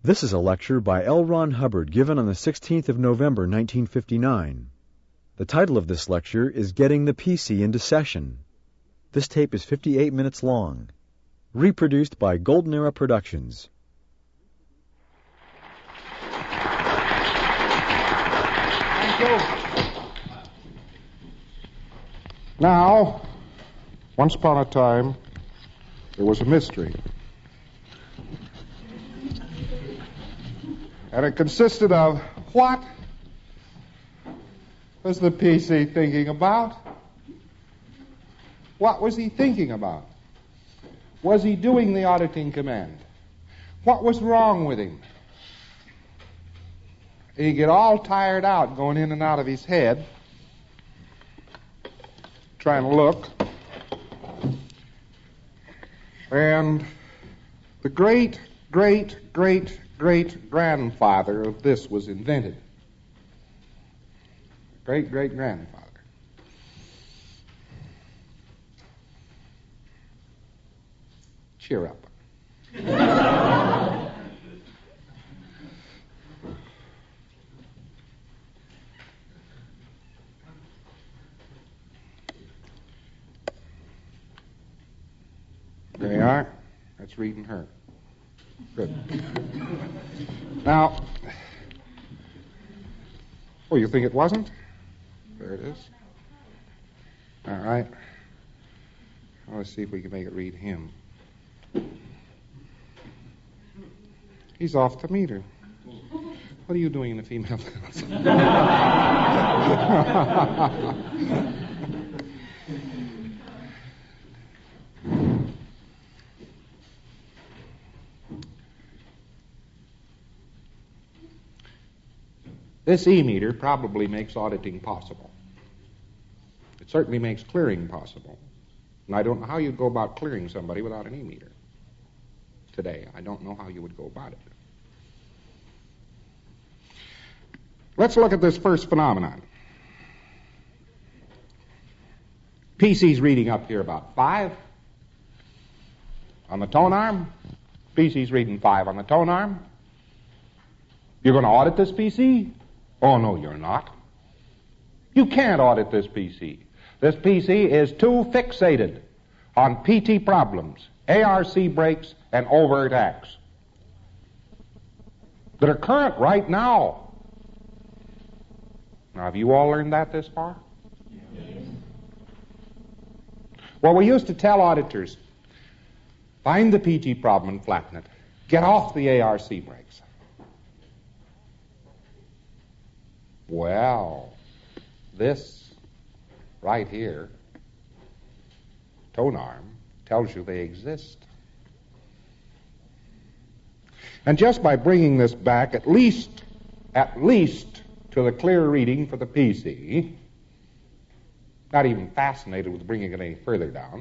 This is a lecture by L. Ron Hubbard given on the 16th of November, 1959. The title of this lecture is Getting the PC into Session. This tape is 58 minutes long. Reproduced by Golden Era Productions. Thank you. Now, once upon a time, there was a mystery. And it consisted of what was the PC thinking about? What was he thinking about? Was he doing the auditing command? What was wrong with him? He'd get all tired out going in and out of his head, trying to look. And the great-great-great-great-grandfather of this was invented. Great-great-grandfather. Cheer up. There you are. That's reading her. Good. Now, you think it wasn't? There it is. All right. Well, let's see if we can make it read him. He's off the meter. What are you doing in the female house? This E-meter probably makes auditing possible. It certainly makes clearing possible. And I don't know how you'd go about clearing somebody without an E-meter today. I don't know how you would go about it. Let's look at this first phenomenon. PC's reading up here about 5 on the tone arm. PC's reading 5 on the tone arm. You're going to audit this PC? Oh, no, you're not. You can't audit this PC. This PC is too fixated on PT problems, ARC breaks, and overt acts that are current right now. Now, have you all learned that this far? Yes. Well, we used to tell auditors, find the PT problem and flatten it. Get off the ARC breaks. Well, this right here, tone arm, tells you they exist. And just by bringing this back at least to the clear reading for the PC, not even fascinated with bringing it any further down,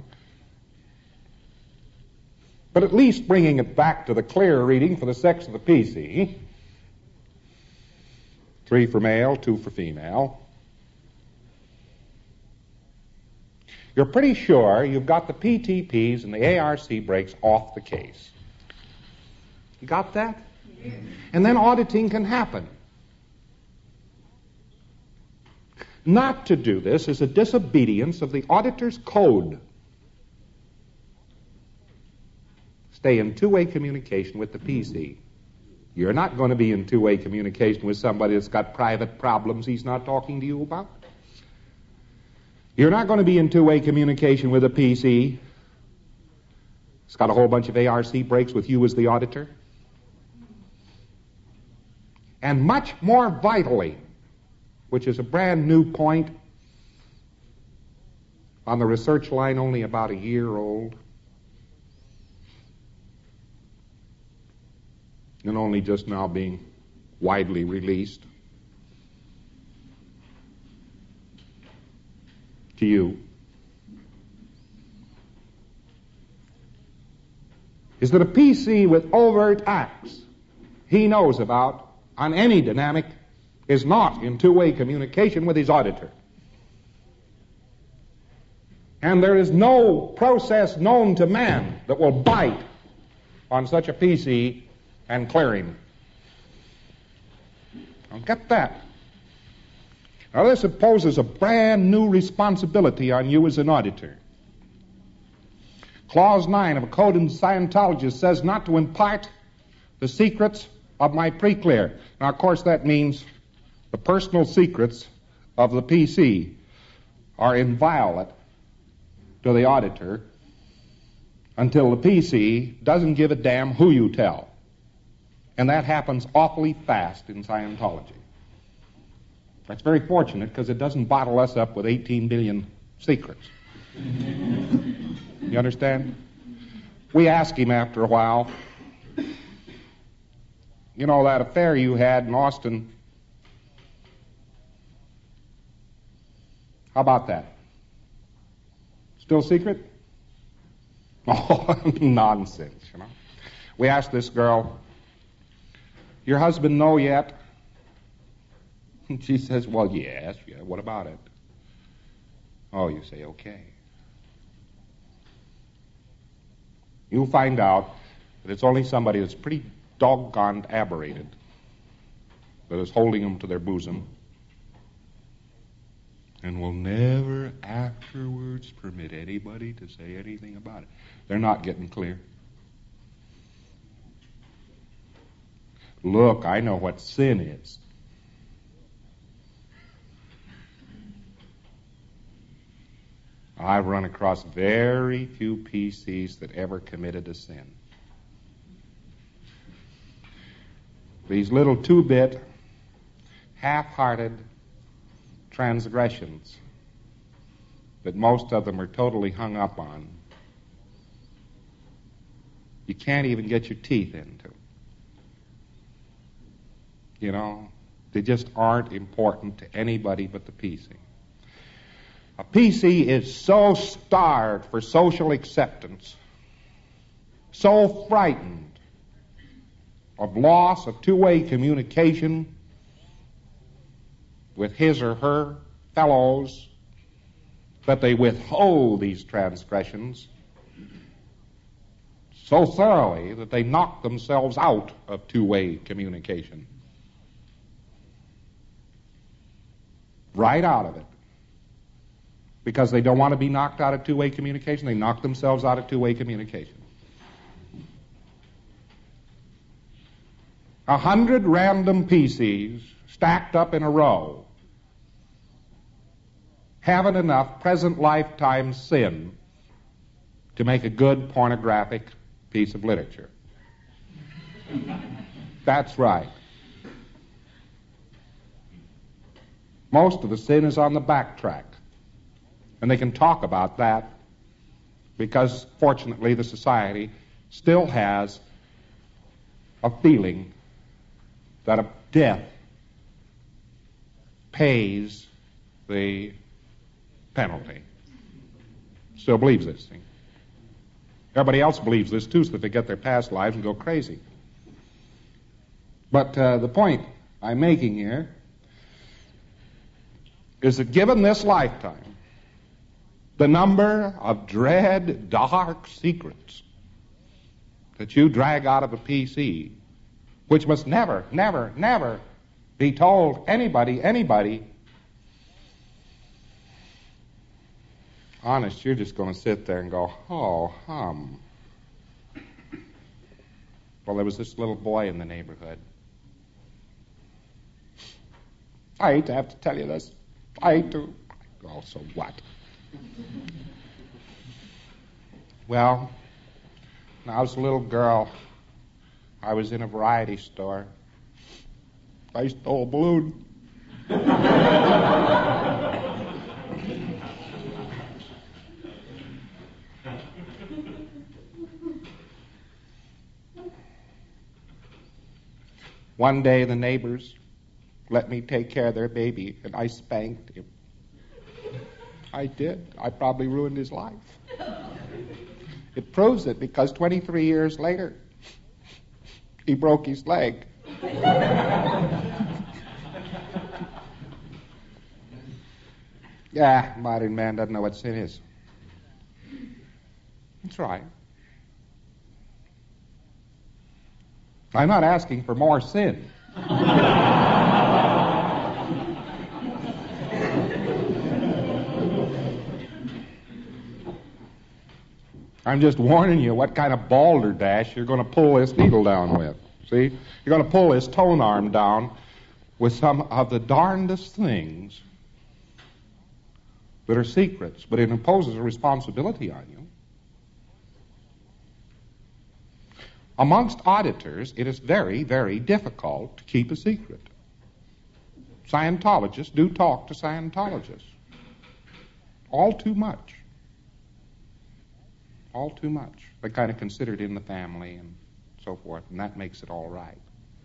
but at least bringing it back to the clear reading for the sex of the PC, 3 for male, 2 for female, you're pretty sure you've got the PTPs and the ARC breaks off the case. You got that? Yes. And then auditing can happen. Not to do this is a disobedience of the auditor's code. Stay in two-way communication with the PC. You're not going to be in two-way communication with somebody that's got private problems he's not talking to you about. You're not going to be in two-way communication with a PC. It's got a whole bunch of ARC breaks with you as the auditor. And much more vitally, which is a brand new point on the research line only about a year old, and only just now being widely released to you, is that a PC with overt acts he knows about on any dynamic is not in two-way communication with his auditor. And there is no process known to man that will bite on such a PC and clear him Now get that. Now this imposes a brand new responsibility on you as an auditor. Clause 9 of a code in Scientology says not to impart the secrets of my pre-clear. Now, of course, that means the personal secrets of the PC are inviolate to the auditor until the PC doesn't give a damn who you tell. And that happens awfully fast in Scientology. That's very fortunate because it doesn't bottle us up with 18 billion secrets. You understand? We asked him after a while, you know, that affair you had in Austin, how about that? Still secret? Oh, nonsense, you know. We asked this girl, your husband know yet? And she says, well, yes, yeah, what about it? Oh, you say, okay. You'll find out that it's only somebody that's pretty doggone aberrated that is holding them to their bosom and will never afterwards permit anybody to say anything about it. They're not getting clear. Look, I know what sin is. I've run across very few PCs that ever committed a sin. These little two-bit, half-hearted transgressions that most of them are totally hung up on, you can't even get your teeth into. You know, they just aren't important to anybody but the PC. A PC is so starved for social acceptance, so frightened of loss of two-way communication with his or her fellows, that they withhold these transgressions so thoroughly that they knock themselves out of two-way communication. Right out of it. Because they don't want to be knocked out of two-way communication, they knock themselves out of two-way communication. 100 random PCs stacked up in a row haven't enough present lifetime sin to make a good pornographic piece of literature. That's right. Most of the sin is on the backtrack. And they can talk about that because, fortunately, the society still has a feeling that a death pays the penalty. Still believes this thing. Everybody else believes this too, so that they get their past lives and go crazy. But the point I'm making here is that given this lifetime, the number of dread, dark secrets that you drag out of a PC, which must never, never, never be told anybody, honest, you're just going to sit there and go, oh, hum. Well, there was this little boy in the neighborhood. I hate to have to tell you this. I hate to. Oh, so what? Well, when I was a little girl, I was in a variety store. I stole a balloon. One day the neighbors let me take care of their baby, and I spanked him. I did. I probably ruined his life. It proves it because 23 years later, he broke his leg. Yeah, modern man doesn't know what sin is. That's right. I'm not asking for more sin. I'm just warning you what kind of balderdash you're going to pull this needle down with. See? You're going to pull this tone arm down with some of the darndest things that are secrets, but it imposes a responsibility on you. Amongst auditors, it is very, very difficult to keep a secret. Scientologists do talk to Scientologists. All too much. All too much. They're kind of considered in the family and so forth, and that makes it all right.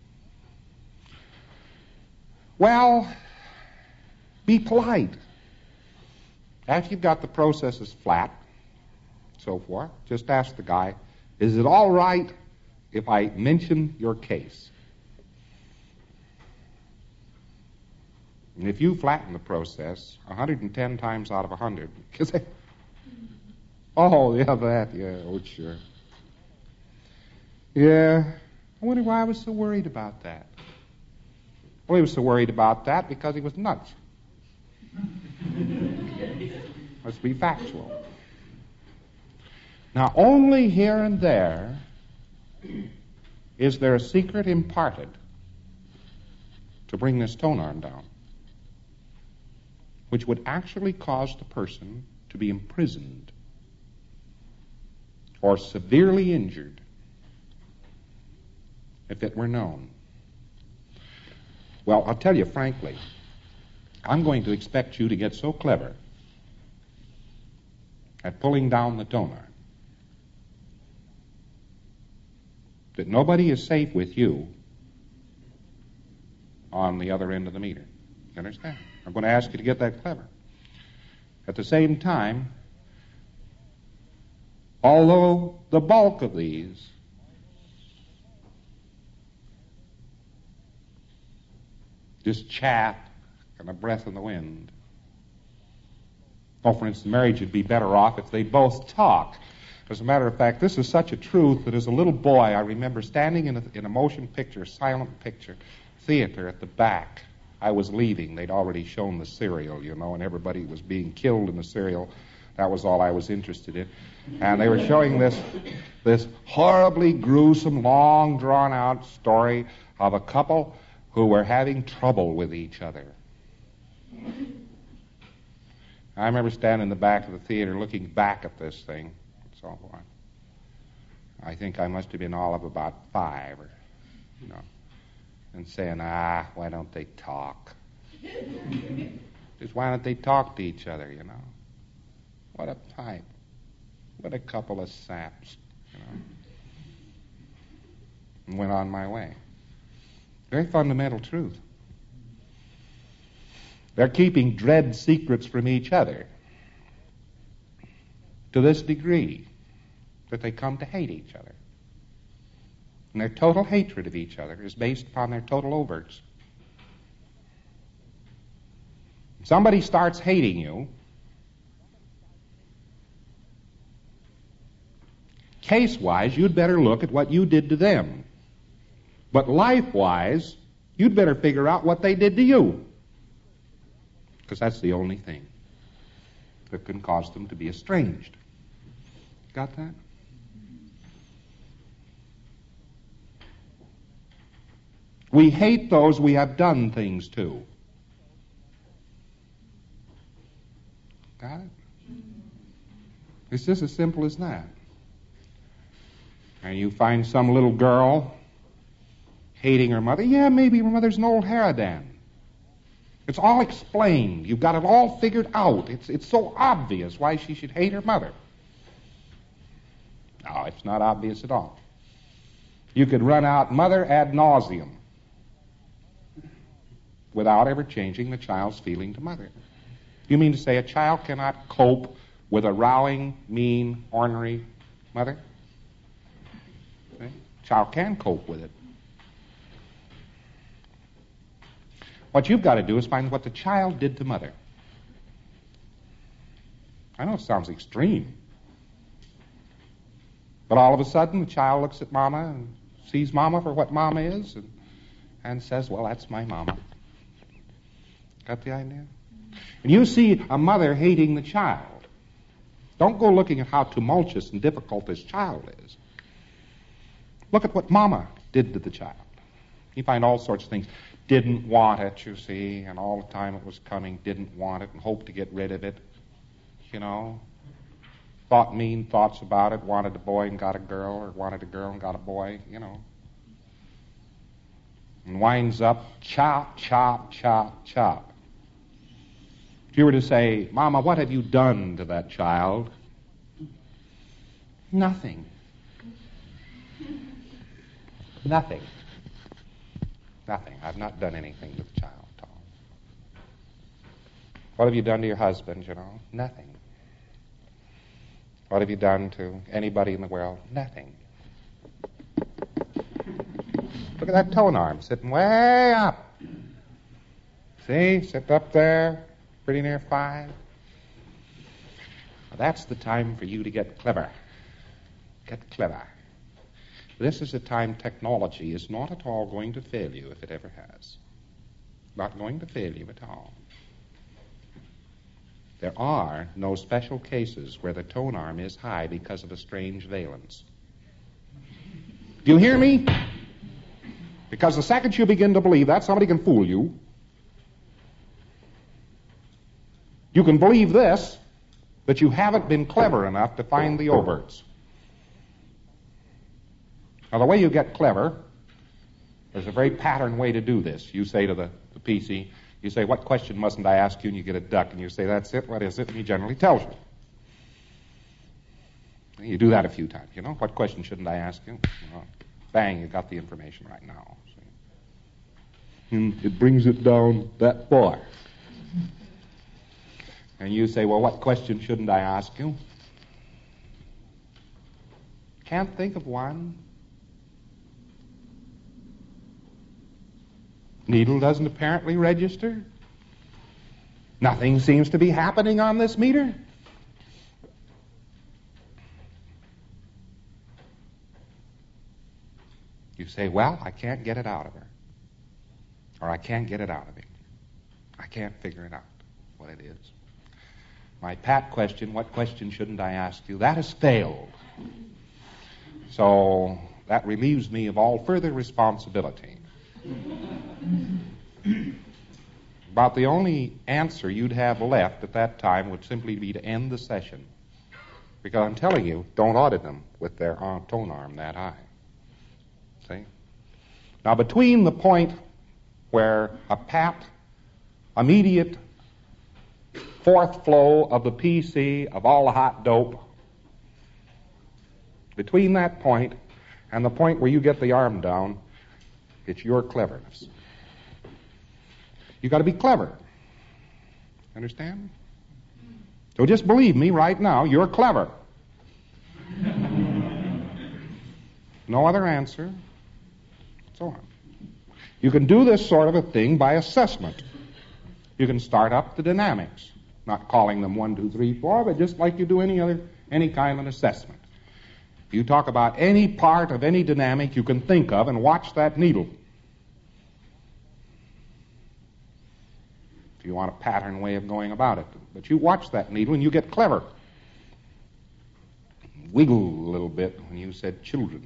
Well, be polite. After you've got the processes flat, so forth, just ask the guy, is it all right if I mention your case? And if you flatten the process 110 times out of 100, because oh, yeah, that, yeah, oh, sure. Yeah, I wonder why I was so worried about that. Well, he was so worried about that because he was nuts. Let's be factual. Now, only here and there is there a secret imparted to bring this tone arm down, which would actually cause the person to be imprisoned or severely injured if it were known. Well, I'll tell you frankly, I'm going to expect you to get so clever at pulling down the tone arm that nobody is safe with you on the other end of the meter. You understand? I'm going to ask you to get that clever. At the same time, although the bulk of these just chaff and a breath in the wind. Oh, for instance, marriage would be better off if they both talk. As a matter of fact, this is such a truth that as a little boy, I remember standing in a motion picture, silent picture, theater at the back. I was leaving. They'd already shown the serial, you know, and everybody was being killed in the serial. That was all I was interested in. And they were showing this horribly gruesome, long, drawn-out story of a couple who were having trouble with each other. I remember standing in the back of the theater looking back at this thing and so forth. I think I must have been all of about 5 or, you know, and saying, why don't they talk? Just why don't they talk to each other, you know? What a pipe. What a couple of saps, you know. And went on my way. Very fundamental truth. They're keeping dread secrets from each other to this degree that they come to hate each other. And their total hatred of each other is based upon their total overts. If somebody starts hating you, case-wise, you'd better look at what you did to them. But life-wise, you'd better figure out what they did to you. Because that's the only thing that can cause them to be estranged. Got that? We hate those we have done things to. Got it? It's just as simple as that. And you find some little girl hating her mother. Yeah, maybe her mother's an old harridan. It's all explained. You've got it all figured out. It's so obvious why she should hate her mother. No, it's not obvious at all. You could run out mother ad nauseum without ever changing the child's feeling to mother. You mean to say a child cannot cope with a rowing, mean, ornery mother? Okay? Child can cope with it. What you've got to do is find what the child did to mother. I know it sounds extreme. But all of a sudden, the child looks at Mama and sees Mama for what Mama is and says, well, that's my Mama. Got the idea? And you see a mother hating the child. Don't go looking at how tumultuous and difficult this child is. Look at what Mama did to the child. You find all sorts of things. Didn't want it, you see, and all the time it was coming, didn't want it, and hoped to get rid of it, you know. Thought mean thoughts about it, wanted a boy and got a girl, or wanted a girl and got a boy, you know. And winds up, chop, chop, chop, chop. If you were to say, Mama, what have you done to that child? Nothing. Nothing. Nothing. I've not done anything to the child, Tom. What have you done to your husband, you know? Nothing. What have you done to anybody in the world? Nothing. Look at that tone arm sitting way up. See? Sit up there, pretty near 5. Now that's the time for you to get clever. Get clever. This is a time technology is not at all going to fail you if it ever has. Not going to fail you at all. There are no special cases where the tone arm is high because of a strange valence. Do you hear me? Because the second you begin to believe that, somebody can fool you. You can believe this, but you haven't been clever enough to find the overts. Now, the way you get clever, there's a very patterned way to do this. You say to the PC, you say, what question mustn't I ask you? And you get a duck, and you say, that's it, what is it? And he generally tells you. And you do that a few times, you know. What question shouldn't I ask you? Well, bang, you got the information right now. See? And it brings it down that far. And you say, well, what question shouldn't I ask you? Can't think of one. Needle doesn't apparently register. Nothing seems to be happening on this meter. You say, well, I can't get it out of her. Or I can't get it out of him. I can't figure it out, what it is. My pat question, what question shouldn't I ask you? That has failed. So that relieves me of all further responsibility. About the only answer you'd have left at that time would simply be to end the session. Because I'm telling you, don't audit them with their tone arm that high. See? Now, between the point where a pat, immediate fourth flow of the PC of all the hot dope, between that point and the point where you get the arm down, it's your cleverness. You've got to be clever. Understand? So just believe me right now, you're clever. No other answer. So on. You can do this sort of a thing by assessment. You can start up the dynamics, not calling them 1, 2, 3, 4, but just like you do any kind of assessment. If you talk about any part of any dynamic you can think of and watch that needle. If you want a pattern way of going about it. But you watch that needle and you get clever. Wiggle a little bit when you said children.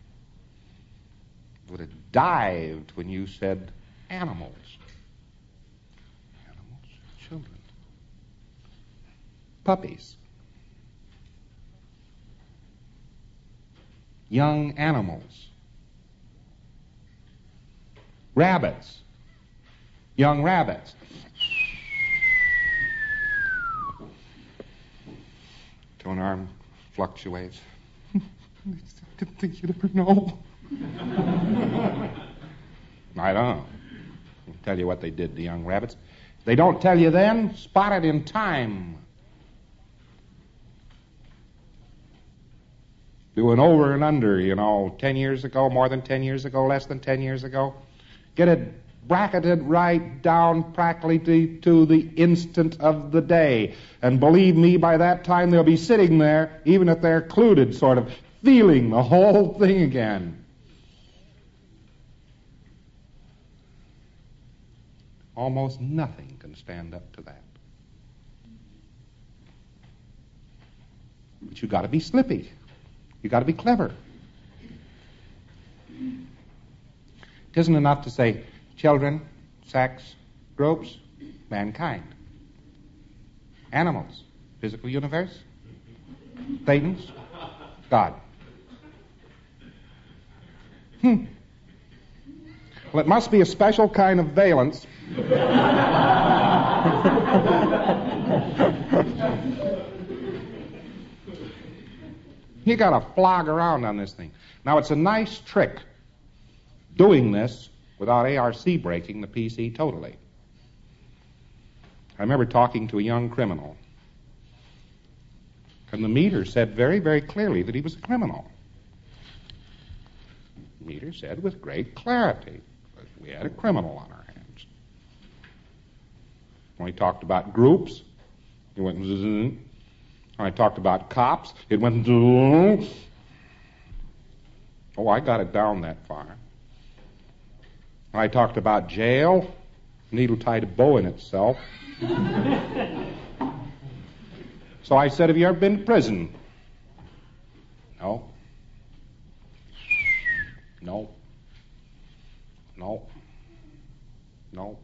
Would have dived when you said animals. Animals, children. Puppies. Young animals. Rabbits. Young rabbits. Tone arm fluctuates. I didn't think you'd ever know. I don't know. I'll tell you what they did to young rabbits. If they don't tell you then, spot it in time. Do an over and under, 10 years ago, more than 10 years ago, less than 10 years ago. Get it bracketed right down practically to the instant of the day. And believe me, by that time they'll be sitting there, even if they're occluded, sort of feeling the whole thing again. Almost nothing can stand up to that. But you got to be slippy. You got to be clever. It isn't enough to say children, sex, groups, mankind, animals, physical universe, Thetans, God. Well, it must be a special kind of valence. You got to flog around on this thing. Now, it's a nice trick doing this without ARC breaking the PC totally. I remember talking to a young criminal, and the meter said very, very clearly that he was a criminal. The meter said with great clarity that we had a criminal on our hands. When he talked about groups, he went zzz. When I talked about cops, it went zzz. Oh, I got it down that far. When I talked about jail, needle tied a bow in itself. So I said, have you ever been to prison? No. No. No. No.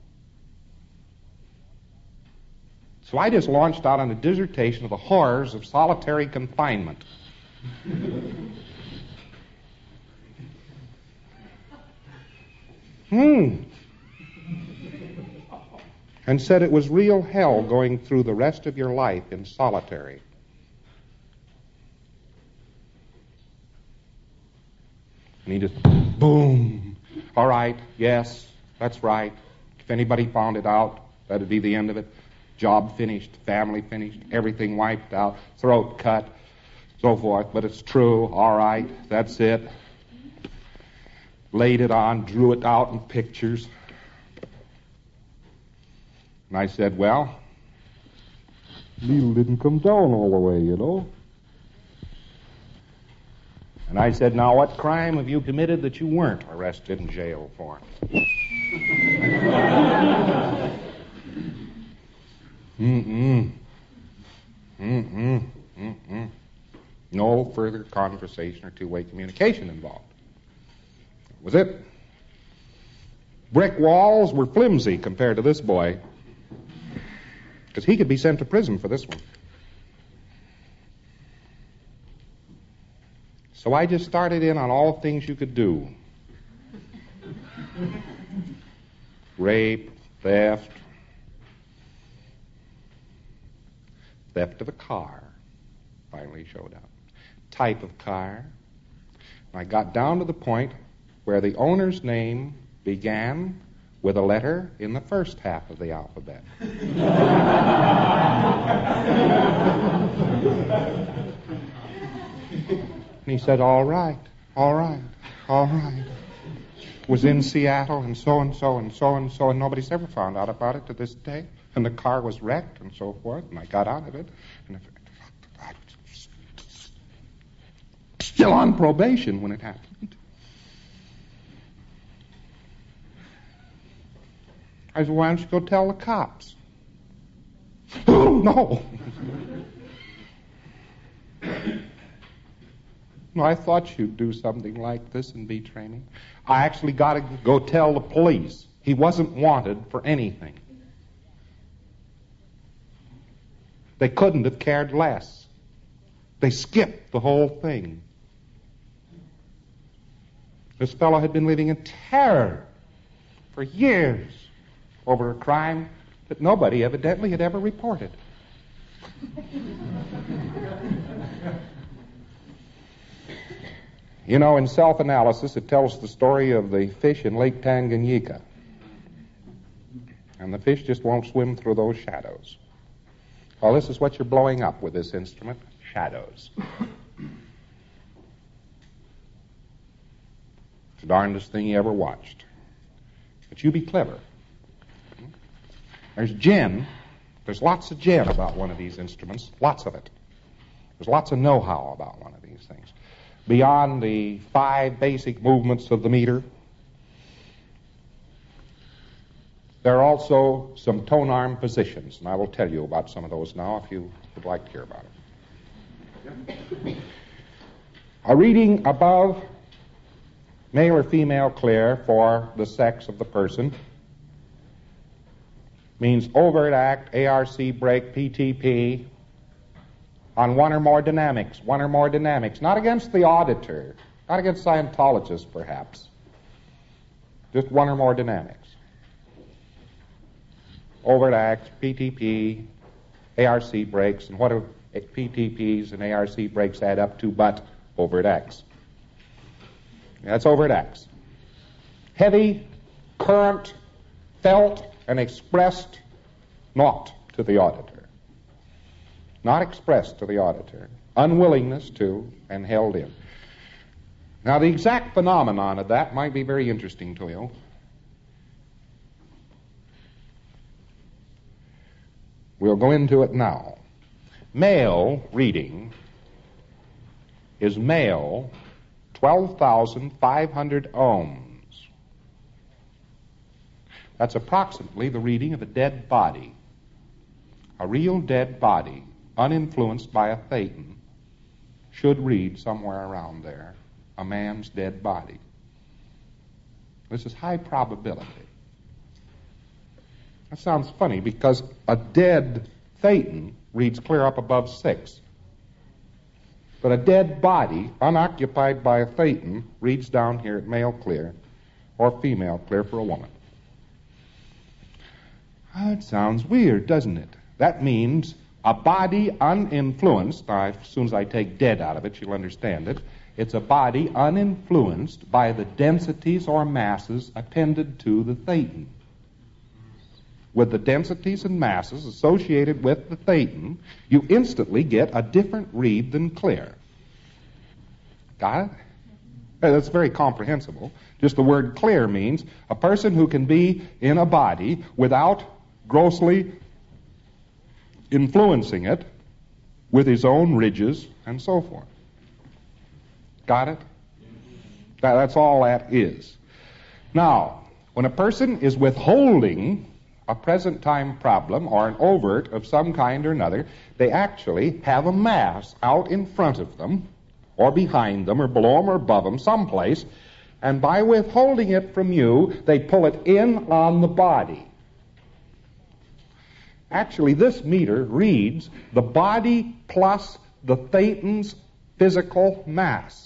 So I just launched out on a dissertation of the horrors of solitary confinement. And said it was real hell going through the rest of your life in solitary. And he just, boom. All right, yes, that's right. If anybody found it out, that'd be the end of it. Job finished, family finished, everything wiped out, throat cut, so forth. But it's true, all right, that's it. Laid it on, drew it out in pictures. And I said, well, needle didn't come down all the way, you know. And I said, now what crime have you committed that you weren't arrested in jail for? No further conversation or two-way communication involved. That was it. Brick walls were flimsy compared to this boy, because he could be sent to prison for this one. So I just started in on all things you could do. Rape, theft, theft of a car finally showed up. Type of car. I got down to the point where the owner's name began with a letter in the first half of the alphabet. And he said, all right, all right, all right. Was in Seattle and so and so and so and so, and nobody's ever found out about it to this day. And the car was wrecked and so forth, and I got out of it. And I was still on probation when it happened. I said, why don't you go tell the cops? Oh, no. No, I thought you'd do something like this and betray me. I actually got to go tell the police. He wasn't wanted for anything. They couldn't have cared less. They skipped the whole thing. This fellow had been living in terror for years over a crime that nobody evidently had ever reported. You know, in self-analysis, it tells the story of the fish in Lake Tanganyika. And the fish just won't swim through those shadows. Well, this is what you're blowing up with this instrument, shadows. It's the darndest thing you ever watched. But you be clever. There's gin. There's lots of gin about one of these instruments. Lots of it. There's lots of know-how about one of these things. Beyond the 5 basic movements of the meter, there are also some tone arm positions, and I will tell you about some of those now if you would like to hear about it. A reading above male or female clear for the sex of the person means overt act, ARC break, PTP, on one or more dynamics, not against the auditor, not against Scientologists perhaps, just one or more dynamics. Overt acts, PTP, ARC breaks, and what do PTPs and ARC breaks add up to but overt acts? That's overt acts. Heavy, current, felt, and expressed not to the auditor. Not expressed to the auditor. Unwillingness to and held in. Now, the exact phenomenon of that might be very interesting to you. We'll go into it now. Male reading is male 12,500 ohms. That's approximately the reading of a dead body. A real dead body, uninfluenced by a thetan, should read somewhere around there. A man's dead body. This is high probability. That sounds funny because a dead thetan reads clear up above 6. But a dead body, unoccupied by a thetan, reads down here at male clear or female clear for a woman. That sounds weird, doesn't it? That means a body uninfluenced, as soon as I take dead out of it, you'll understand it. It's a body uninfluenced by the densities or masses attended to the thetan. With the densities and masses associated with the thetan, you instantly get a different read than clear. Got it? That's very comprehensible. Just the word clear means a person who can be in a body without grossly influencing it with his own ridges and so forth. Got it? That's all that is. Now, when a person is withholding a present time problem or an overt of some kind or another, they actually have a mass out in front of them or behind them or below them or above them someplace, and by withholding it from you, they pull it in on the body. Actually, this meter reads the body plus the thetan's physical mass.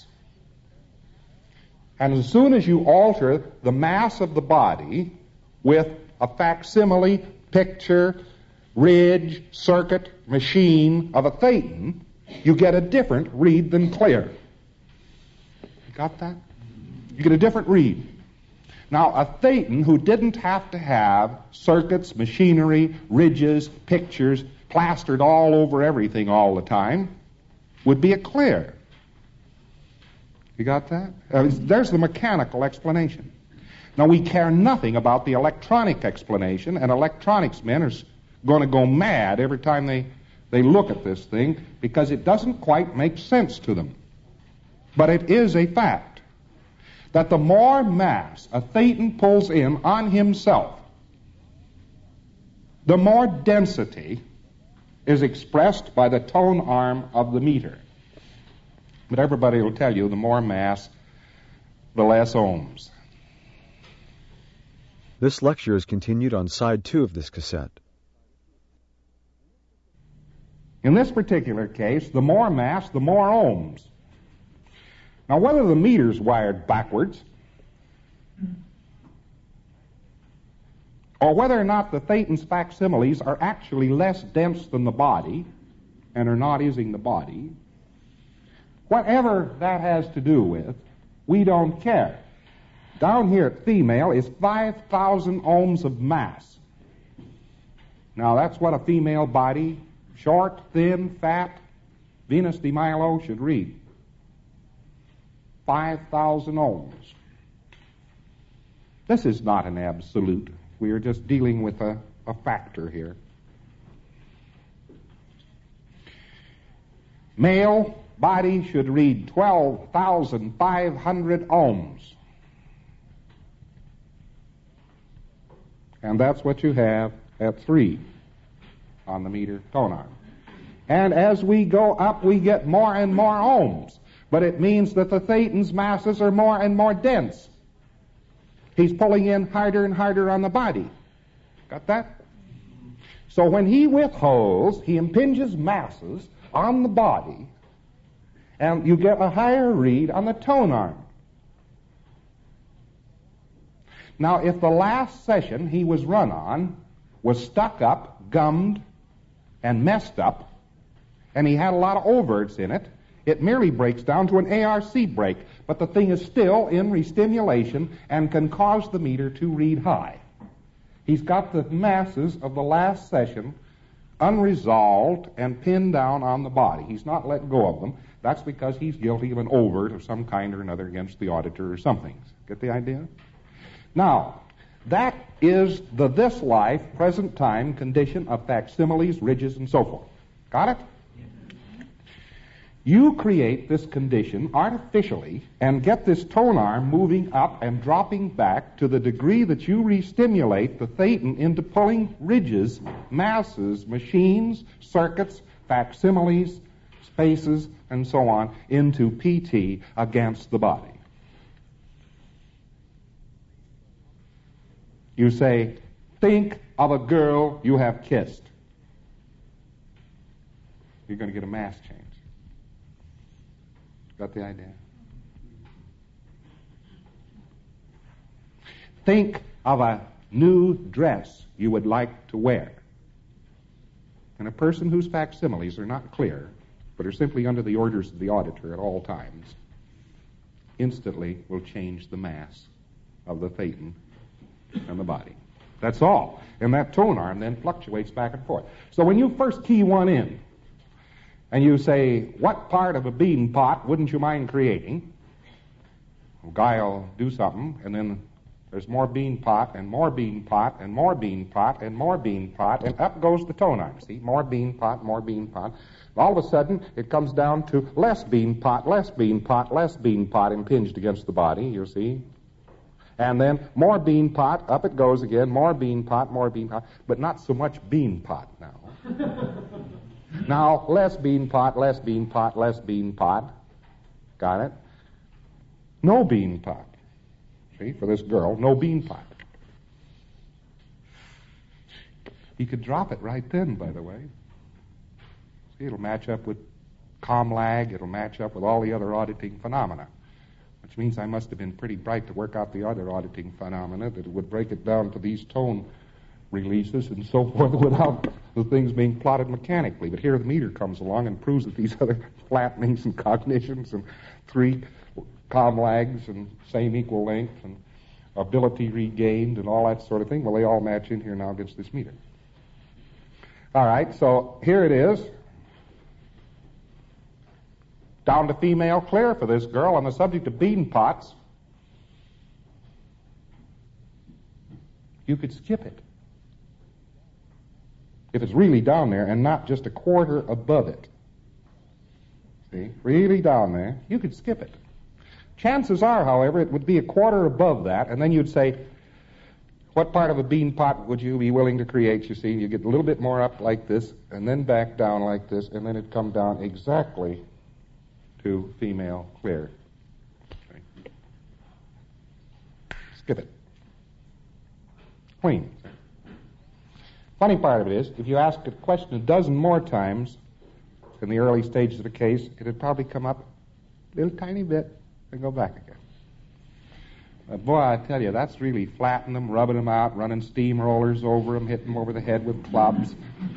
And as soon as you alter the mass of the body with a facsimile, picture, ridge, circuit, machine of a thetan, you get a different read than clear. You got that? You get a different read. Now, a thetan who didn't have to have circuits, machinery, ridges, pictures, plastered all over everything all the time, would be a clear. You got that? There's the mechanical explanation. Now, we care nothing about the electronic explanation, and electronics men are going to go mad every time they look at this thing because it doesn't quite make sense to them. But it is a fact that the more mass a thetan pulls in on himself, the more density is expressed by the tone arm of the meter. But everybody will tell you the more mass, the less ohms. This lecture is continued on side 2 of this cassette. In this particular case, the more mass, the more ohms. Now, whether the meter's wired backwards, or whether or not the thetan's facsimiles are actually less dense than the body, and are not using the body, whatever that has to do with, we don't care. Down here at female is 5,000 ohms of mass. Now, that's what a female body, short, thin, fat, Venus de Milo, should read. 5,000 ohms. This is not an absolute. We are just dealing with a factor here. Male body should read 12,500 ohms. And that's what you have at 3 on the meter tone arm. And as we go up, we get more and more ohms. But it means that the Thetan's masses are more and more dense. He's pulling in harder and harder on the body. Got that? So when he withholds, he impinges masses on the body, and you get a higher read on the tone arm. Now, if the last session he was run on was stuck up, gummed, and messed up, and he had a lot of overts in it, it merely breaks down to an ARC break, but the thing is still in restimulation and can cause the meter to read high. He's got the masses of the last session unresolved and pinned down on the body. He's not let go of them. That's because he's guilty of an overt of some kind or another against the auditor or something. Get the idea? Now, that is the this life, present time condition of facsimiles, ridges, and so forth. Got it? You create this condition artificially and get this tone arm moving up and dropping back to the degree that you re-stimulate the Thetan into pulling ridges, masses, machines, circuits, facsimiles, spaces, and so on into PT against the body. You say, think of a girl you have kissed. You're going to get a mass change. Got the idea? Think of a new dress you would like to wear. And a person whose facsimiles are not clear, but are simply under the orders of the auditor at all times, instantly will change the mass of the Thetan and the body. That's all. And that tone arm then fluctuates back and forth. So when you first key one in, and you say, what part of a bean pot wouldn't you mind creating? A guy will do something, and then there's more bean pot, and more bean pot, and more bean pot, and more bean pot, and up goes the tone arm. See, more bean pot, more bean pot. All of a sudden, it comes down to less bean pot, less bean pot, less bean pot impinged against the body, you see. And then more bean pot, up it goes again, more bean pot, but not so much bean pot now. Now, less bean pot, less bean pot, less bean pot. Got it? No bean pot. See, for this girl, no bean pot. You could drop it right then, by the way. See, it'll match up with com lag, it'll match up with all the other auditing phenomena, which means I must have been pretty bright to work out the other auditing phenomena that would break it down to these tone releases and so forth without the things being plotted mechanically. But here the meter comes along and proves that these other flattenings and cognitions and three com lags and same equal length and ability regained and all that sort of thing, well, they all match in here now against this meter. All right, so here it is. Down to female clear for this girl on the subject of bean pots. You could skip it. If it's really down there and not just a quarter above it. See, really down there, you could skip it. Chances are, however, it would be a quarter above that, and then you'd say, what part of a bean pot would you be willing to create? You see, you get a little bit more up like this, and then back down like this, and then it'd come down exactly to female clear. Okay. Skip it. Clean. Funny part of it is, if you ask a question a dozen more times in the early stages of the case, it'd probably come up a little tiny bit and go back again. Boy, I tell you, that's really flattening them, rubbing them out, running steamrollers over them, hitting them over the head with clubs.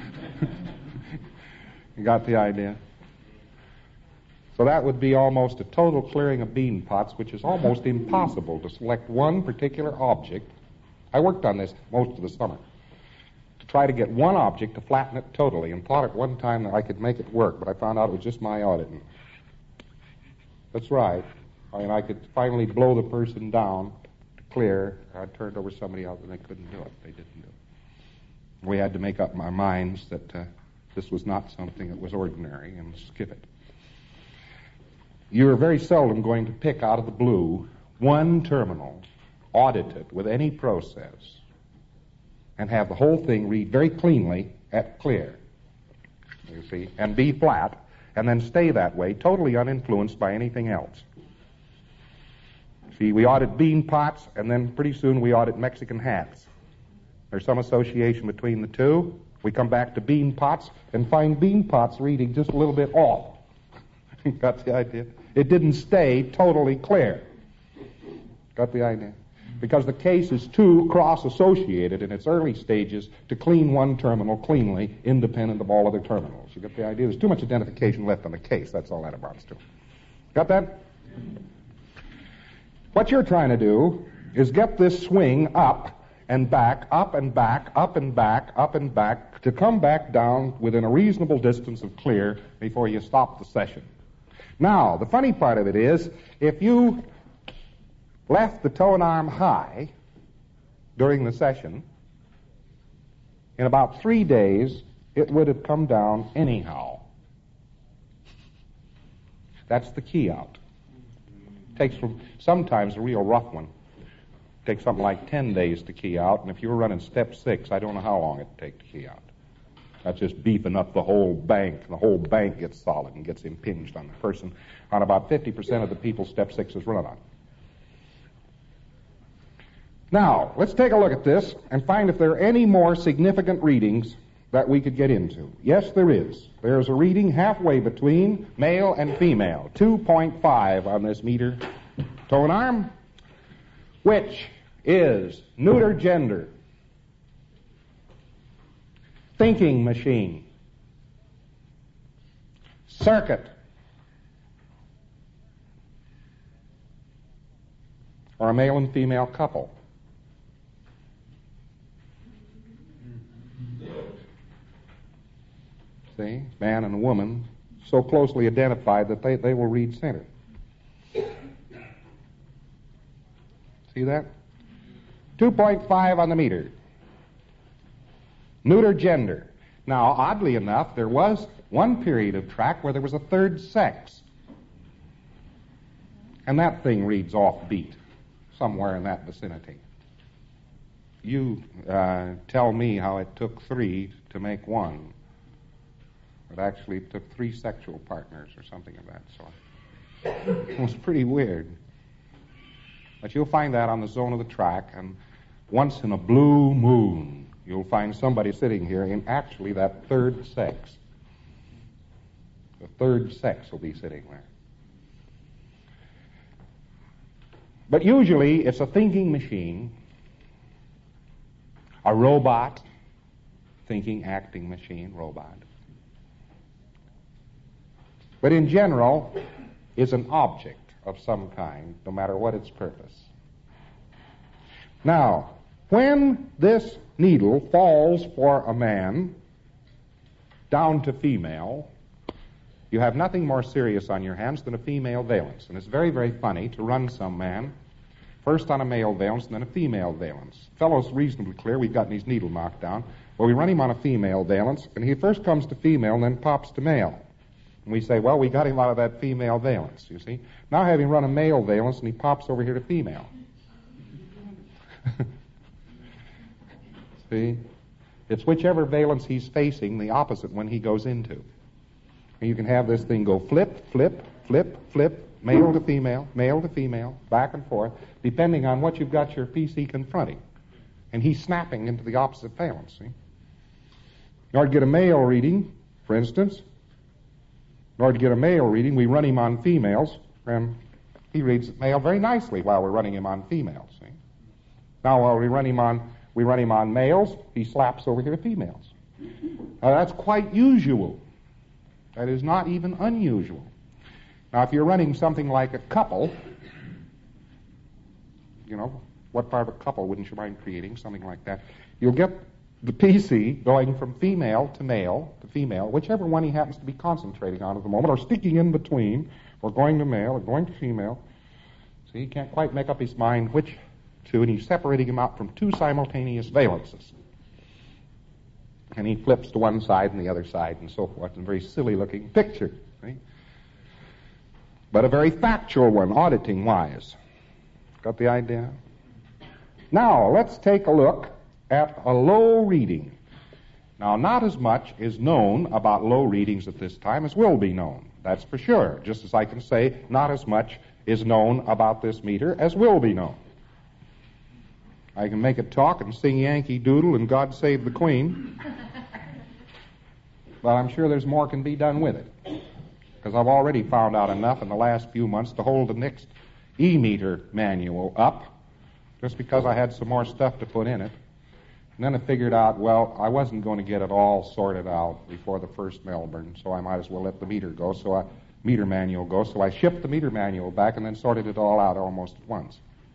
You got the idea? So that would be almost a total clearing of bean pots, which is almost impossible to select one particular object. I worked on this most of the summer. Try to get one object to flatten it totally, and thought at one time that I could make it work, but I found out it was just my auditing. That's right. I could finally blow the person down to clear. I turned over somebody else, and they couldn't do it. They didn't do it. We had to make up our minds that this was not something that was ordinary and skip it. You're very seldom going to pick out of the blue one terminal, audit it with any process, and have the whole thing read very cleanly at clear. you see, and B flat, and then stay that way, totally uninfluenced by anything else. See, we audit bean pots, and then pretty soon we audit Mexican hats. There's some association between the two. We come back to bean pots and find bean pots reading just a little bit off. Got the idea? It didn't stay totally clear. Got the idea? Because the case is too cross-associated in its early stages to clean one terminal cleanly, independent of all other terminals. You get the idea? There's too much identification left on the case. That's all that amounts to. Got that? What you're trying to do is get this swing up and back, up and back, up and back, up and back, to come back down within a reasonable distance of clear before you stop the session. Now, the funny part of it is, if you left the tone arm high during the session, in about 3 days, it would have come down anyhow. That's the key out. Takes sometimes a real rough one. Takes something like 10 days to key out, and if you were running step 6, I don't know how long it'd take to key out. That's just beefing up the whole bank. The whole bank gets solid and gets impinged on the person. On about 50% of the people, step 6 is run on. Now, let's take a look at this and find if there are any more significant readings that we could get into. Yes, there is. There's a reading halfway between male and female, 2.5 on this meter tone arm, which is neuter gender, thinking machine, circuit, or a male and female couple. See, man and woman, so closely identified that they will read center. See that? 2.5 on the meter. Neuter gender. Now, oddly enough, there was one period of track where there was a third sex. And that thing reads offbeat, somewhere in that vicinity. You tell me how it took 3 to make 1. It actually took 3 sexual partners or something of that sort. It was pretty weird. But you'll find that on the zone of the track, and once in a blue moon, you'll find somebody sitting here in actually that third sex. The third sex will be sitting there. But usually it's a thinking machine, a robot, thinking, acting machine, robot. But in general, is an object of some kind, no matter what its purpose. Now, when this needle falls for a man down to female, you have nothing more serious on your hands than a female valence. And it's very, very funny to run some man first on a male valence and then a female valence. Fellow's reasonably clear. We've gotten his needle knocked down. Well, we run him on a female valence, and he first comes to female and then pops to male. And we say, well, we got him out of that female valence, you see. Now have him run a male valence, and he pops over here to female. See? It's whichever valence he's facing, the opposite one he goes into. And you can have this thing go flip, flip, flip, flip, male to female, back and forth, depending on what you've got your PC confronting. And he's snapping into the opposite valence, see? In order to get a male reading, for instance, we run him on females, and he reads male very nicely while we're running him on females, see? Now, while we run him on males, he slaps over here to females. Now, that's quite usual. That is not even unusual. Now, if you're running something like a couple, you know, what part of a couple wouldn't you mind creating, something like that, you'll get the PC going from female to male to female, whichever one he happens to be concentrating on at the moment, or sticking in between, or going to male, or going to female. See, he can't quite make up his mind which two, and he's separating them out from 2 simultaneous valences. And he flips to one side and the other side and so forth, in a very silly-looking picture. See? But a very factual one, auditing-wise. Got the idea? Now, let's take a look at a low reading. Now, not as much is known about low readings at this time as will be known. That's for sure. Just as I can say, not as much is known about this meter as will be known. I can make it talk and sing Yankee Doodle and God Save the Queen, but I'm sure there's more can be done with it, because I've already found out enough in the last few months to hold the next E-meter manual up, just because I had some more stuff to put in it. And then I figured out, well, I wasn't going to get it all sorted out before the first Melbourne, so I might as well let the meter manual go. So I shipped the meter manual back and then sorted it all out almost at once.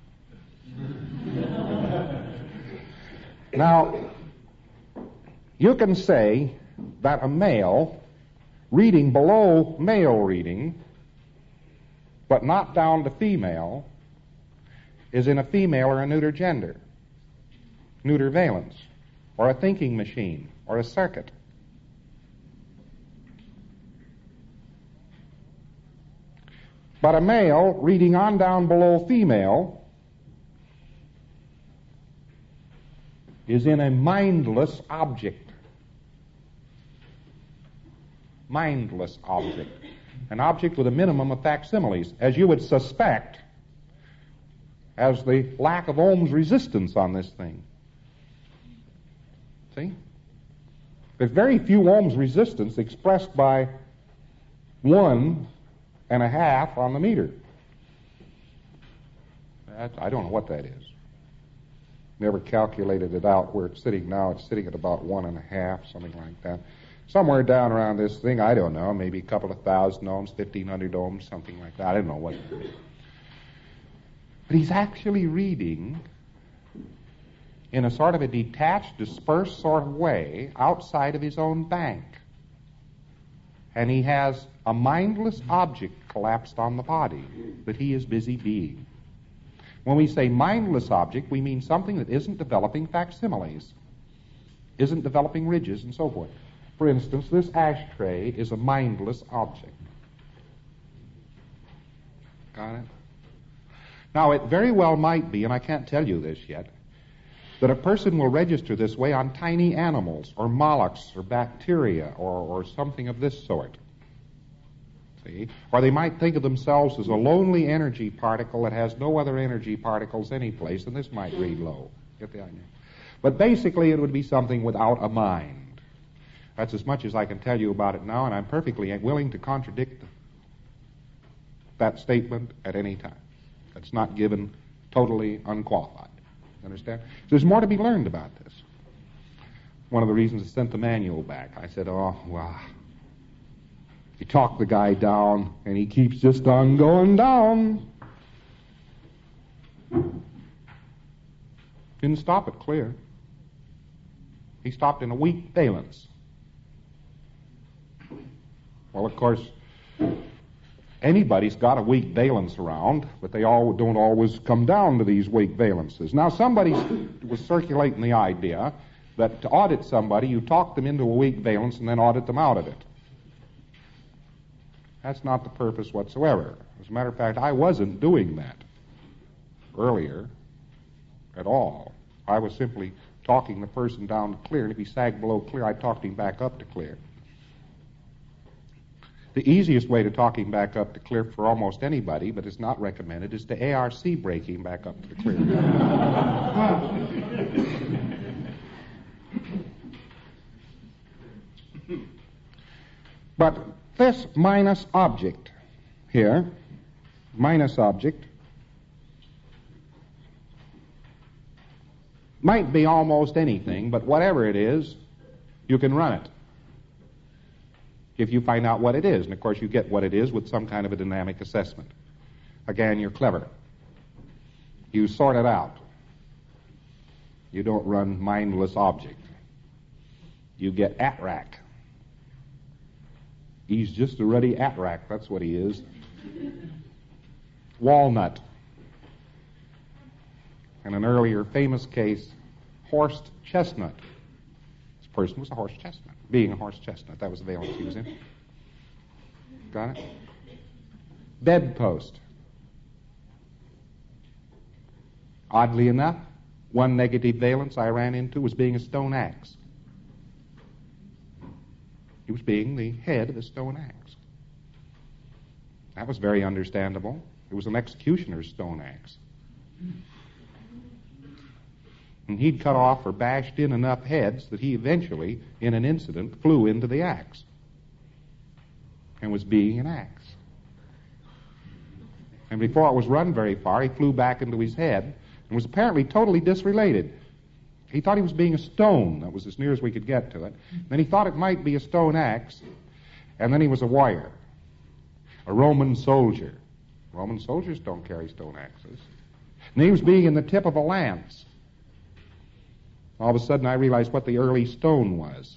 Now, you can say that a male reading below male reading, but not down to female, is in a female or a neuter gender, neuter valence, or a thinking machine, or a circuit. But a male reading on down below female is in a mindless object. Mindless object. An object with a minimum of facsimiles, as you would suspect, as the lack of Ohm's resistance on this thing. See? There's very few Ohm's resistance expressed by 1.5 on the meter. I don't know what that is. Never calculated it out where it's sitting now. It's sitting at about 1.5, something like that. Somewhere down around this thing, I don't know, maybe a couple of thousand ohms, 1,500 ohms, something like that. I don't know what it is. But he's actually reading in a sort of a detached, dispersed sort of way outside of his own bank. And he has a mindless object collapsed on the body that he is busy being. When we say mindless object, we mean something that isn't developing facsimiles, isn't developing ridges, and so forth. For instance, this ashtray is a mindless object. Got it? Now, it very well might be, and I can't tell you this yet, that a person will register this way on tiny animals, or mollusks, or bacteria, or something of this sort. See? Or they might think of themselves as a lonely energy particle that has no other energy particles anyplace, and this might read low. Get the idea? But basically, it would be something without a mind. That's as much as I can tell you about it now, and I'm perfectly willing to contradict that statement at any time. That's not given totally unqualified. Understand? So there's more to be learned about this. One of the reasons I sent the manual back, I said, oh, wow. You talk the guy down, and he keeps just on going down. Didn't stop it clear. He stopped in a weak valence. Well, of course, anybody's got a weak valence around, but they don't always come down to these weak valences. Now, somebody was circulating the idea that to audit somebody, you talk them into a weak valence and then audit them out of it. That's not the purpose whatsoever. As a matter of fact, I wasn't doing that earlier at all. I was simply talking the person down to clear, and if he sagged below clear, I talked him back up to clear. The easiest way to talk him back up to clear for almost anybody, but it's not recommended, is to ARC break him back up to the clear. But this minus object here, minus object, might be almost anything, but whatever it is, you can run it if you find out what it is. And, of course, you get what it is with some kind of a dynamic assessment. Again, you're clever. You sort it out. You don't run mindless object. You get ATRAC. He's just a ruddy ATRAC. That's what he is. Walnut. In an earlier famous case, horse chestnut. This person was a horse chestnut. Being a horse chestnut, that was the valence he was in. Got it? Bedpost. Oddly enough, one negative valence I ran into was being a stone axe. He was being the head of the stone axe. That was very understandable. It was an executioner's stone axe. And he'd cut off or bashed in enough heads that he eventually, in an incident, flew into the axe and was being an axe. And before it was run very far, he flew back into his head and was apparently totally disrelated. He thought he was being a stone. That was as near as we could get to it. Then he thought it might be a stone axe, and then he was a warrior, a Roman soldier. Roman soldiers don't carry stone axes. And he was being in the tip of a lance. All of a sudden, I realized what the early stone was.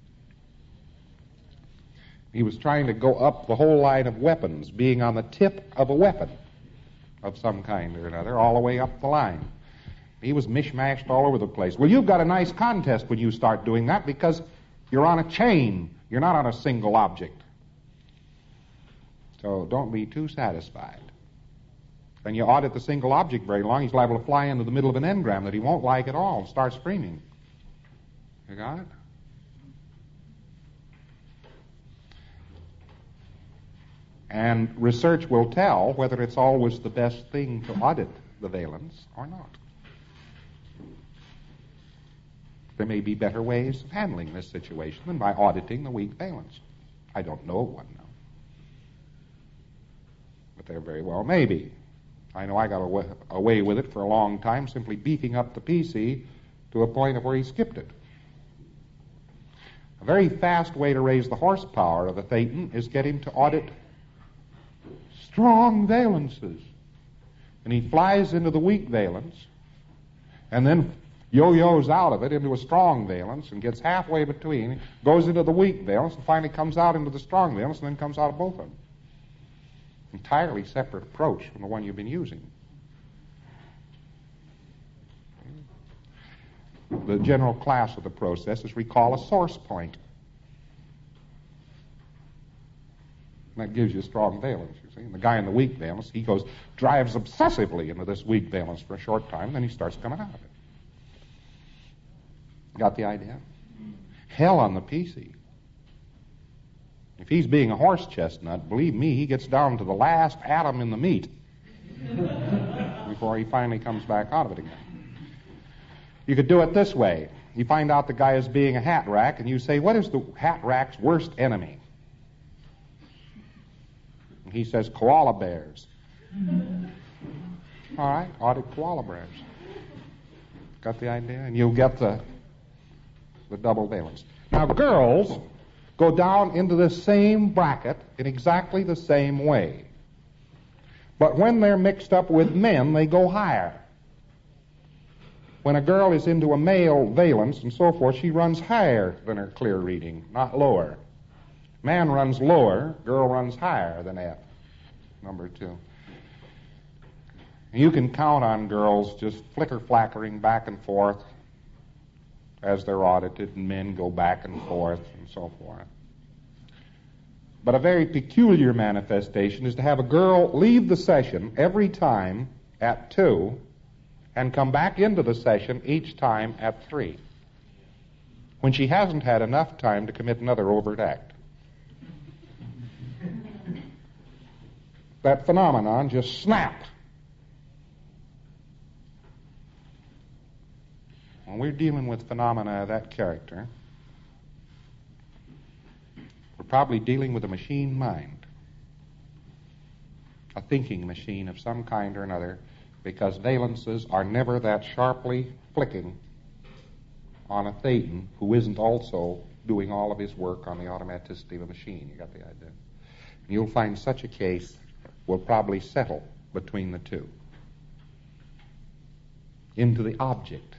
He was trying to go up the whole line of weapons, being on the tip of a weapon of some kind or another, all the way up the line. He was mishmashed all over the place. Well, you've got a nice contest when you start doing that because you're on a chain. You're not on a single object. So don't be too satisfied. When you audit the single object very long, he's liable to fly into the middle of an engram that he won't like at all and start screaming. You got it? And research will tell whether it's always the best thing to audit the valence or not. There may be better ways of handling this situation than by auditing the weak valence. I don't know of one now. But there very well may be. I know I got away with it for a long time, simply beefing up the PC to a point of where he skipped it. A very fast way to raise the horsepower of the Thetan is get him to audit strong valences. And he flies into the weak valence and then yo-yos out of it into a strong valence and gets halfway between, goes into the weak valence and finally comes out into the strong valence and then comes out of both of them. Entirely separate approach from the one you've been using. The general class of the process is recall a source point. And that gives you a strong valence, you see. And the guy in the weak valence, he drives obsessively into this weak valence for a short time, then he starts coming out of it. Got the idea? Hell on the PC. If he's being a horse chestnut, believe me, he gets down to the last atom in the meat before he finally comes back out of it again. You could do it this way. You find out the guy is being a hat rack, and you say, what is the hat rack's worst enemy? And he says, koala bears. All right, audit koala bears. Got the idea? And you'll get the double valence. Now, girls go down into the same bracket in exactly the same way. But when they're mixed up with men, they go higher. When a girl is into a male valence and so forth, she runs higher than her clear reading, not lower. Man runs lower, girl runs higher than F, number 2. You can count on girls just flicker-flackering back and forth as they're audited, and men go back and forth and so forth. But a very peculiar manifestation is to have a girl leave the session every time at 2 and come back into the session each time at 3 when she hasn't had enough time to commit another overt act. That phenomenon just snapped. When we're dealing with phenomena of that character, we're probably dealing with a machine mind, a thinking machine of some kind or another, because valences are never that sharply flicking on a Thetan who isn't also doing all of his work on the automaticity of a machine. You got the idea? And you'll find such a case will probably settle between the two into the object.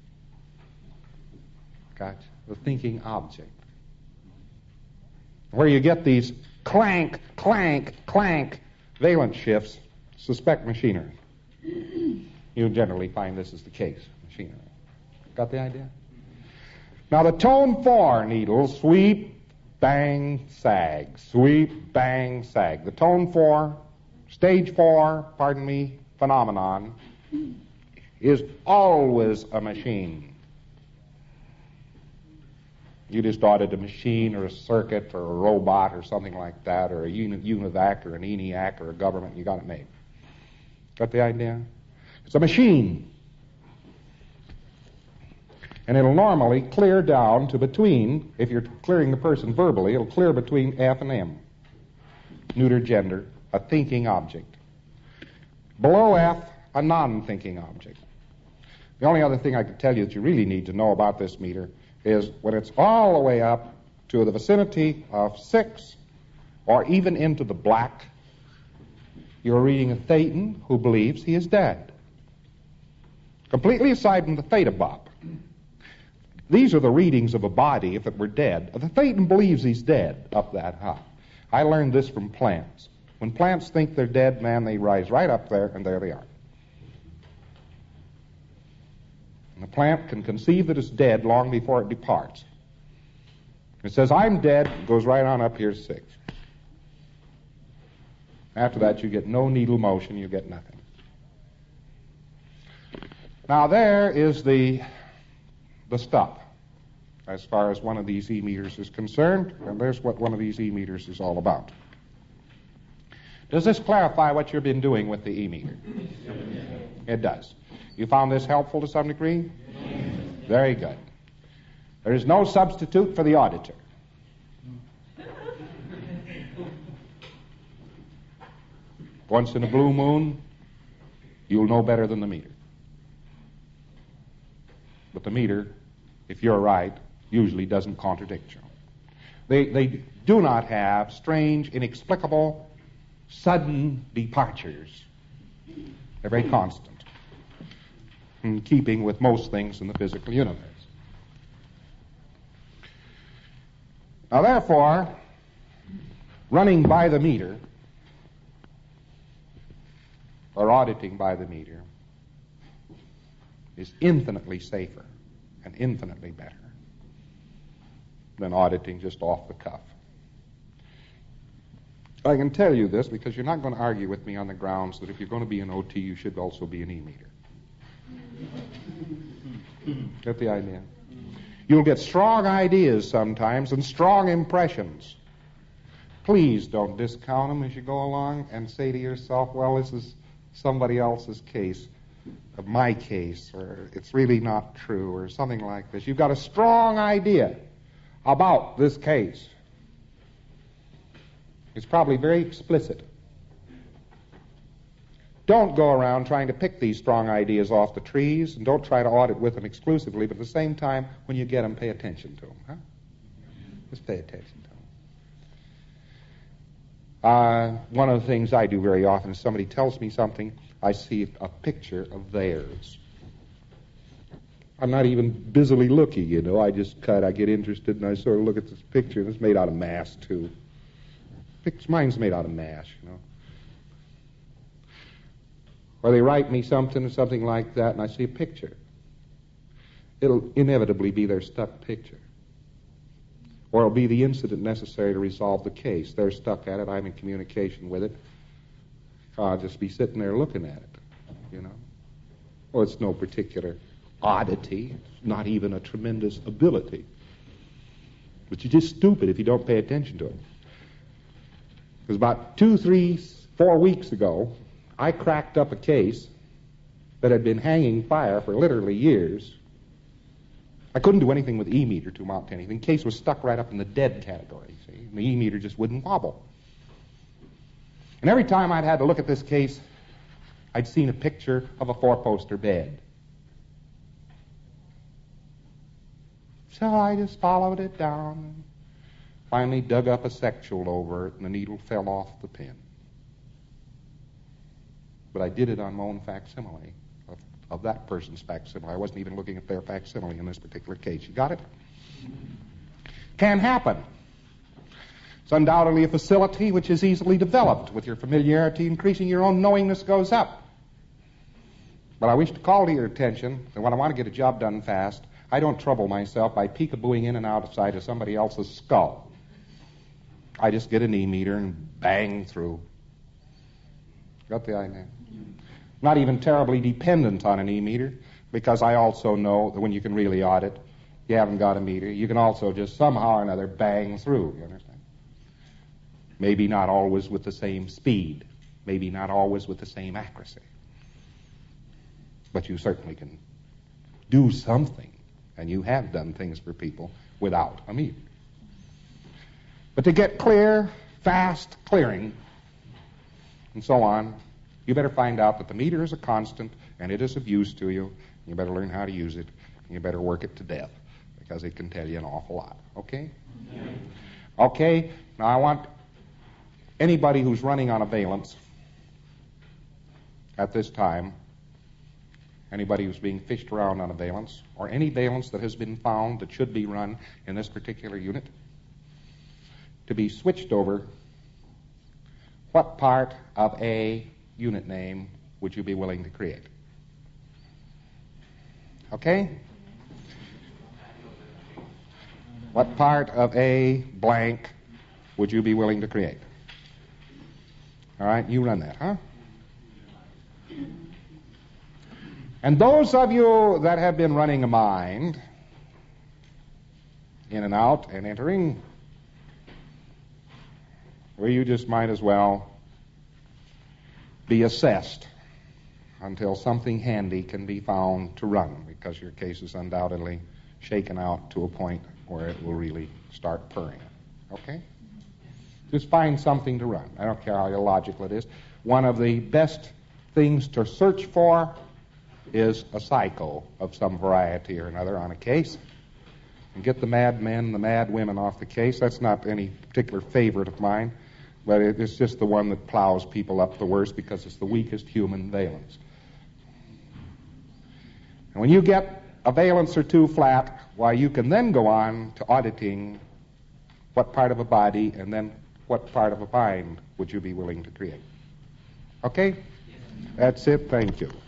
Gotcha. The thinking object. Where you get these clank, clank, clank valence shifts, suspect machinery. You generally find this is the case, machinery. Got the idea? Now the tone 4 needles sweep, bang, sag. Sweep, bang, sag. The tone 4, stage 4, phenomenon is always a machine. You just audit a machine or a circuit or a robot or something like that, or a UNIVAC or an ENIAC or a government. You got it made. Got the idea? It's a machine. And it'll normally clear down to between, if you're clearing the person verbally, it'll clear between F and M. Neuter gender, a thinking object. Below F, a non-thinking object. The only other thing I could tell you that you really need to know about this meter is when it's all the way up to the vicinity of 6 or even into the black, you're reading a thetan who believes he is dead. Completely aside from the theta bop. These are the readings of a body if it were dead. The thetan believes he's dead up that high. I learned this from plants. When plants think they're dead, man, they rise right up there, and there they are. And the plant can conceive that it's dead long before it departs. It says, I'm dead, it goes right on up here 6. After that, you get no needle motion, you get nothing. Now, there is the stuff, as far as one of these E-meters is concerned, and there's what one of these E-meters is all about. Does this clarify what you've been doing with the E-meter? It does. You found this helpful to some degree? Very good. There is no substitute for the auditor. Once in a blue moon, you'll know better than the meter. But the meter, if you're right, usually doesn't contradict you. They do not have strange, inexplicable, sudden departures. They're very constant, in keeping with most things in the physical universe. Now, therefore, running by the meter, or auditing by the meter, is infinitely safer and infinitely better than auditing just off the cuff. I can tell you this because you're not going to argue with me on the grounds that if you're going to be an OT, you should also be an E-meter. Get the idea? You'll get strong ideas sometimes and strong impressions. Please don't discount them as you go along and say to yourself, well, this is somebody else's case, my case, or it's really not true, or something like this. You've got a strong idea about this case. It's probably very explicit. Don't go around trying to pick these strong ideas off the trees, and don't try to audit with them exclusively, but at the same time, when you get them, pay attention to them. Huh? Just pay attention to them. One of the things I do very often is somebody tells me something, I see a picture of theirs. I'm not even busily looking, you know. I get interested and I sort of look at this picture, and it's made out of mass, too. Mine's made out of mass, you know. Or they write me something like that, and I see a picture. It'll inevitably be their stuck picture. Or it'll be the incident necessary to resolve the case. They're stuck at it, I'm in communication with it. I'll just be sitting there looking at it, you know. Well, it's no particular oddity. It's not even a tremendous ability. But you're just stupid if you don't pay attention to it. Because about 2, 3, 4 weeks ago, I cracked up a case that had been hanging fire for literally years. I couldn't do anything with the E-meter to amount to anything. The case was stuck right up in the dead category, see? And the E-meter just wouldn't wobble. And every time I'd had to look at this case, I'd seen a picture of a 4-poster bed. So I just followed it down and finally dug up a sectional over it, and the needle fell off the pin. But I did it on my own facsimile of that person's facsimile. I wasn't even looking at their facsimile in this particular case. You got it? Can happen. It's undoubtedly a facility which is easily developed. With your familiarity increasing, your own knowingness goes up. But I wish to call to your attention that when I want to get a job done fast, I don't trouble myself by peekabooing in and outside of somebody else's skull. I just get an E-meter and bang through. Got the idea? Not even terribly dependent on an E-meter, because I also know that when you can really audit, you haven't got a meter. You can also just somehow or another bang through, you understand? Maybe not always with the same speed. Maybe not always with the same accuracy. But you certainly can do something, and you have done things for people without a meter. But to get clear, fast clearing, and so on, you better find out that the meter is a constant, and it is of use to you. You better learn how to use it, and you better work it to death, because it can tell you an awful lot. Okay? Yeah. Okay, now I want anybody who's running on a valence at this time, anybody who's being fished around on a valence, or any valence that has been found that should be run in this particular unit, to be switched over, what part of a unit name would you be willing to create? Okay? What part of a blank would you be willing to create? All right, you run that, huh? And those of you that have been running a mind, in and out and entering, well, you just might as well be assessed until something handy can be found to run, because your case is undoubtedly shaken out to a point where it will really start purring. Okay? Just find something to run. I don't care how illogical it is. One of the best things to search for is a psycho of some variety or another on a case. And get the mad men, the mad women off the case. That's not any particular favorite of mine, but it's just the one that plows people up the worst because it's the weakest human valence. And when you get a valence or two flat, why, you can then go on to auditing what part of a body and then what part of a mind would you be willing to create. Okay? That's it. Thank you.